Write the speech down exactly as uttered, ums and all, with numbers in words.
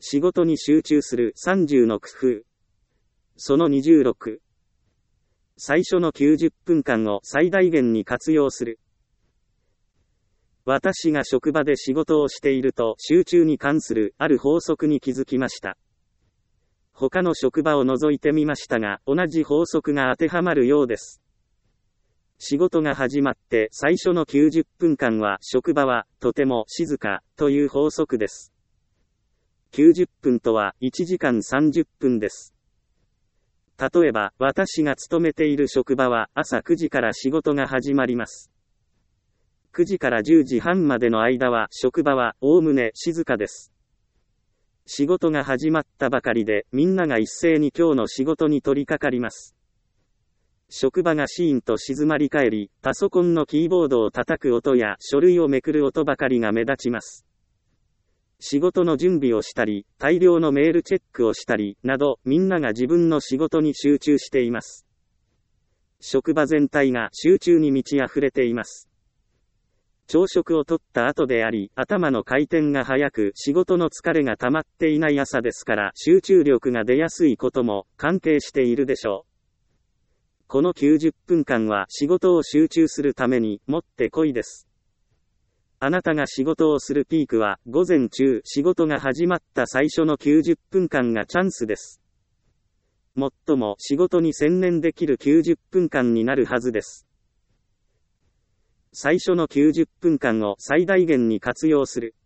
仕事に集中するさんじゅうの工夫。そのにじゅうろく。最初のきゅうじゅっぷんかんを最大限に活用する。私が職場で仕事をしていると集中に関するある法則に気づきました。他の職場を除いてみましたが、同じ法則が当てはまるようです。仕事が始まって最初のきゅうじゅっぷんかんは職場はとても静かという法則です。きゅうじゅっぷんとはいちじかんさんじゅっぷんです。例えば、私が勤めている職場は朝くじから仕事が始まります。くじからじゅうじはんまでの間は職場はおおむね静かです。仕事が始まったばかりでみんなが一斉に今日の仕事に取り掛かります。職場がシーンと静まり返り、パソコンのキーボードを叩く音や書類をめくる音ばかりが目立ちます。仕事の準備をしたり、大量のメールチェックをしたり、など、みんなが自分の仕事に集中しています。職場全体が集中に満ち溢れています。朝食をとった後であり、頭の回転が速く、仕事の疲れが溜まっていない朝ですから、集中力が出やすいことも関係しているでしょう。このきゅうじゅっぷんかんは仕事を集中するためにもってこいです。あなたが仕事をするピークは、午前中、仕事が始まった最初のきゅうじゅっぷんかんがチャンスです。最も仕事に専念できるきゅうじゅっぷんかんになるはずです。最初のきゅうじゅっぷんかんを最大限に活用する。